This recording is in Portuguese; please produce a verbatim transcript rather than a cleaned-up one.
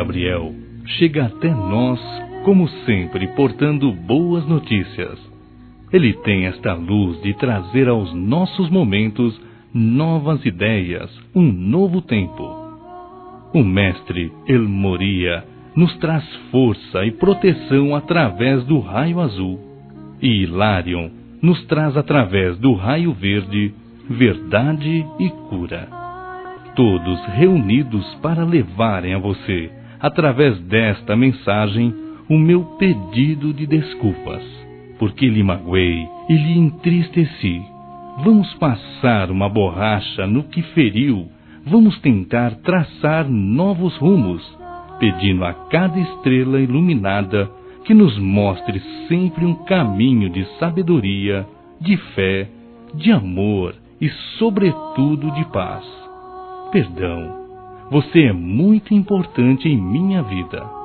Gabriel chega até nós, como sempre, portando boas notícias. Ele tem esta luz de trazer aos nossos momentos novas ideias, um novo tempo. O mestre El Moria nos traz força e proteção através do raio azul, e Hilarion nos traz através do raio verde verdade e cura. Todos reunidos para levarem a você, através desta mensagem, o meu pedido de desculpas, porque lhe magoei e lhe entristeci. Vamos passar uma borracha no que feriu, vamos tentar traçar novos rumos, pedindo a cada estrela iluminada que nos mostre sempre um caminho de sabedoria, de fé, de amor e, sobretudo, de paz. Perdão, você é muito importante em minha vida.